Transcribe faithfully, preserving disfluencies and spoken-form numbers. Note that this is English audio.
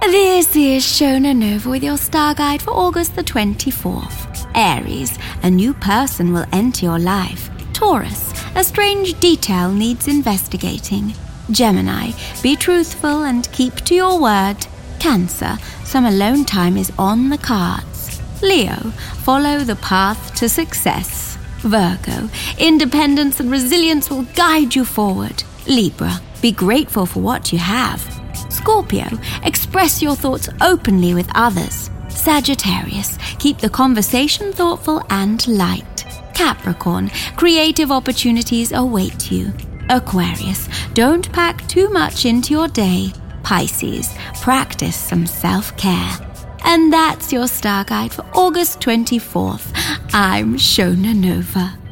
This is Shona Nova with your star guide for August the twenty-fourth. Aries, a new person will enter your life. Taurus, a strange detail needs investigating. Gemini, be truthful and keep to your word. Cancer, some alone time is on the cards. Leo, follow the path to success. Virgo, independence and resilience will guide you forward. Libra, be grateful for what you have. Scorpio, express your thoughts openly with others. Sagittarius, keep the conversation thoughtful and light. Capricorn, creative opportunities await you. Aquarius, don't pack too much into your day. Pisces, practice some self-care. And that's your star guide for August twenty-fourth. I'm Shona Nova.